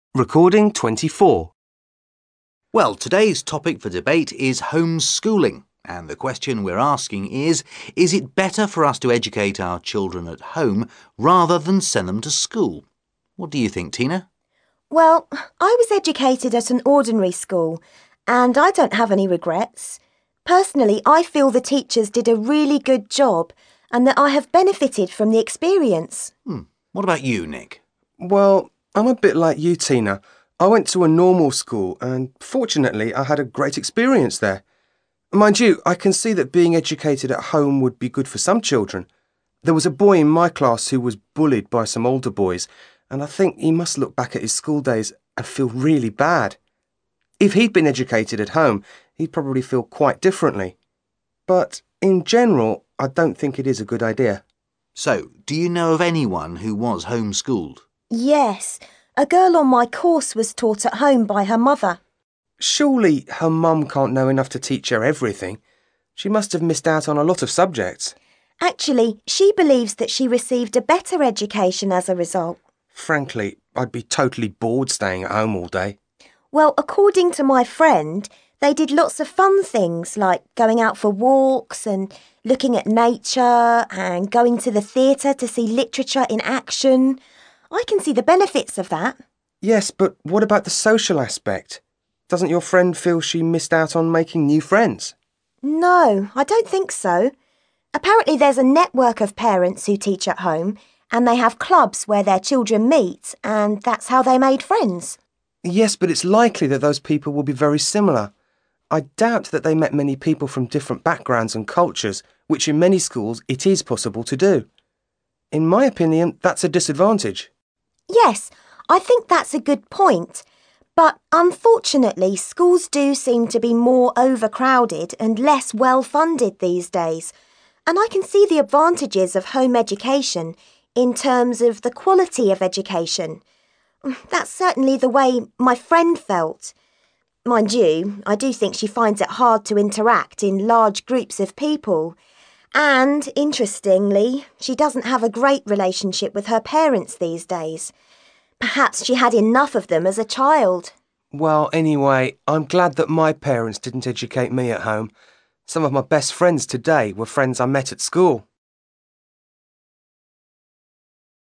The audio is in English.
Recording 24. Well, today's topic for debate is homeschooling, and the question we're asking is it better for us to educate our children at home rather than send them to school? What do you think, Tina? Well, I was educated at an ordinary school, and I don't have any regrets. Personally, I feel the teachers did a really good job and that I have benefited from the experience. What about you, Nick? Well, I'm a bit like you, Tina. I went to a normal school and fortunately I had a great experience there. Mind you, I can see that being educated at home would be good for some children. There was a boy in my class who was bullied by some older boys, and I think he must look back at his school days and feel really bad. If he'd been educated at home, he'd probably feel quite differently. But in general, I don't think it is a good idea. So, do you know of anyone who was homeschooled? Yes, a girl on my course was taught at home by her mother. Surely her mum can't know enough to teach her everything. She must have missed out on a lot of subjects. Actually, she believes that she received a better education as a result. Frankly, I'd be totally bored staying at home all day. Well, according to my friend, they did lots of fun things like going out for walks and looking at nature and going to the theatre to see literature in action. I can see the benefits of that. Yes, but what about the social aspect? Doesn't your friend feel she missed out on making new friends? No, I don't think so. Apparently there's a network of parents who teach at home and they have clubs where their children meet and that's how they made friends. Yes, but it's likely that those people will be very similar. I doubt that they met many people from different backgrounds and cultures, which in many schools it is possible to do. In my opinion, that's a disadvantage. Yes, I think that's a good point. But unfortunately, schools do seem to be more overcrowded and less well-funded these days. And I can see the advantages of home education in terms of the quality of education. That's certainly the way my friend felt. Mind you, I do think she finds it hard to interact in large groups of people. And, interestingly, she doesn't have a great relationship with her parents these days. Perhaps she had enough of them as a child. Well, anyway, I'm glad that my parents didn't educate me at home. Some of my best friends today were friends I met at school.